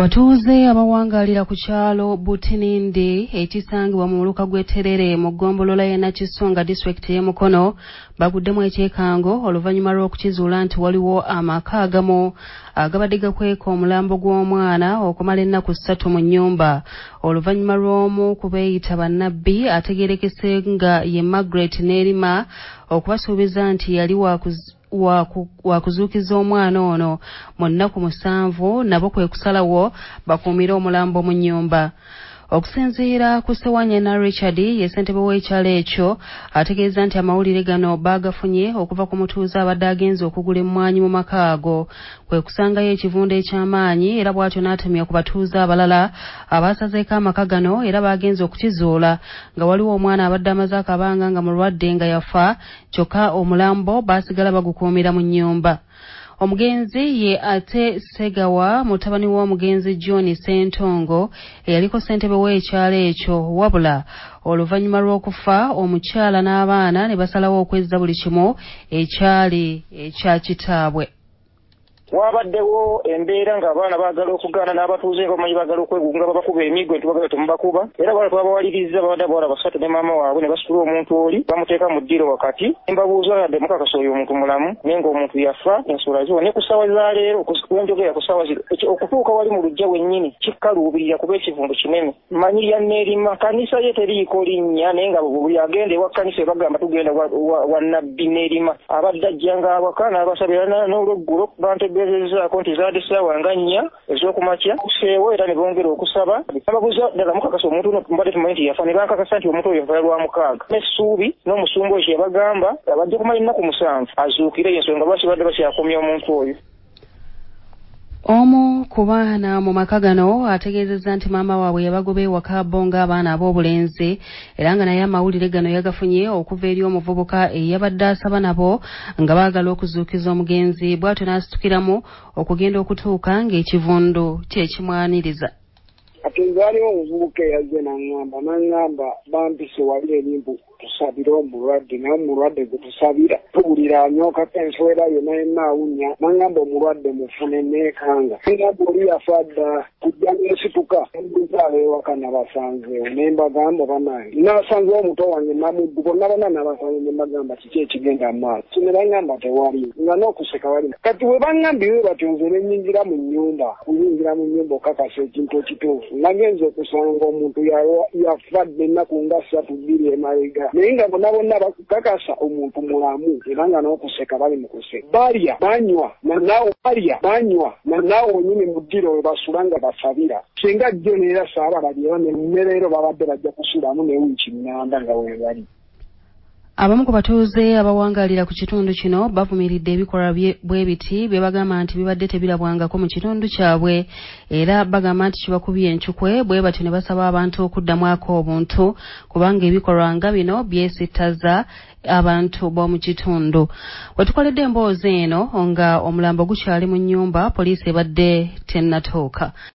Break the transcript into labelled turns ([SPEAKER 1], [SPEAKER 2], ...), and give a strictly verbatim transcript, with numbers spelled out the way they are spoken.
[SPEAKER 1] Abatuuze abawangalira ku kyalo Butinindi ekisangibwa mu muluka gw'Etterere mu ggombolola y'e Nakisonga disitulikiti y'e Mukono baguddemu ekyekango oluvannyuma lw'okukizuula nti waliwo amaka agamu agabadde gakweka omulambo gw'omwana okumala ennaku ssatu mu nnyumba oluvannyuma lw'omu ku beeyita bannabbi ategeerekese nga ye Margaret Nerima okubasuubiza nti yali wakuz wakuzuukiza omwana ono mu nnaku musanvu nabo kwe kusalawo bakuumire omulambo mu nnyumba. Okusinziira ku Ssewanyana Richard ye ssentebe w'ekyalo ekyo ategeeza nti amawulire gano baagafunye okuva ku mutuuze abadde agenze okugula emmwanyi mu maka ago kwe kusangayo ekivundu eky'amaanyi era bw'atyo n'atumya ku batuuze abalala abaasazeeko amaka gano era baagenze okukizuula nga waliwo omwana abadde amaze akabanga nga mulwadde nga yafa kyokka omulambo baasigala bagukuumira mu nnyumba. Omugenzi ye ate Segawa mutabani w'omugenzi John Sentongo eyaliko ssentebe w'ekyalo ekyo wabula oluvannyuma lw'okufa omukyala n'abaana ne basalawo okwezza buli kimu ekyali ekya kitaabwe.
[SPEAKER 2] Wabaddewo embeera ng'abaana baagala okugaana n'abatuuze nga bamanyi baagala okwegunga babakuba emiggo ntibagala temubakuba era bala twabawaliriza babadde abawala basatu ne maama waabwe ne basitula omuntu oli bamuteeka mu ddiro wakati nembabuuza yadde mukakasa oyo omuntu mulamu naye ng'omuntu yafa ensula ziwa ne ku ssaawa za leero wenjogera ku ssaawa zino okutuuka wali mu lujja wennyini kikkaluubirira kuba ekivundu kinene mmanyi lya Nerima kanisa ye teriiko linnya naye nga buli agenda ewa kanisa bagamba tugenda wa nnabbi Nerima abadde ajja ng'awaka n'abasabira n'olweggulo bantebe ezaako nti zaadde essaawa nga nnya ez'okumakya kuseewo era ne bongera okusaba ababuuza ddala mukakasa omuntu mbadde tumanyi nti yafa ne bankakasa nti omuntu oyo nvala lwa mukaaga n'essuubi n'omusumba oyo kyebagamba abajja kumala ennaku musanvu azuukire ensonga lwaki badde bakyakomya omuntu oyo.
[SPEAKER 1] Omu ku baana mu maka gano ategeezezza nti maama waabwe yabagoba ewaka bo ng'abaana ab'obulenzi era nga naye amawulire gano yagafunye okuva eri omuvubuka eyabadde asaba nabo nga baagala okuzuukiza omugenzi bw'atyo n'asitukiramu okugenda okutuuka ng'ekivundu kyekimwaniriza.
[SPEAKER 3] Ate nzaaliwo omuvubuka eyazze n'aŋŋamba n'aŋŋamba bampise wali ebintu tusabire omulwadde naye omulwadde gwe tusabira tuwulira anyookako enswera yonna yenna awunya n'aŋŋamba omulwadde mufune neekanga n'aŋŋamba oli yafa dda kujja n'esituka embuzaala ewaka nabasanzeewo ne mbagamba banaye n'abasanzeewo omuto wange namuddu bonna bonna n'abasanze ne mbagamba kiki ekigenda mu maaso kine baŋŋamba tewali nga n'okuseka walina kati we baŋŋambiwe batyo nze ne nnyingira mu nnyumba kuyingira mu nnyumba okakasa ekintu ekituufu nagenze okusanga omuntu yafadde ennaku nga ssatu bbiri emabega naye nga bonna bonna bakukakasa omuntu mulamu era nga n'okuseka bali mu kuseka balya banywa nanaawe balya banywa nanaawe onyini mu ddiro we basula nga basabira singa jjo neera saabalabyeyo ne mmereero babadde bajja kusulamu ne wiiki nnamba nga we bali.
[SPEAKER 1] Abamu ku batuuze abawangalira ku kitundu kino bavumiridde ebikolwa bwe biti bye bagamba nti bibadde tebirabwangako mu kitundu kyabwe era bagamba nti kibakubye enkyukwe bwe batyo ne basaba abantu okuddamu ak'obuntu kubanga ebikolwa nga bino byesittaza abantu b'omu kitundu. We tukoledde emboozi eno nga omulambo gukyali mu nnyumba poliisi ebadde tennatuuka.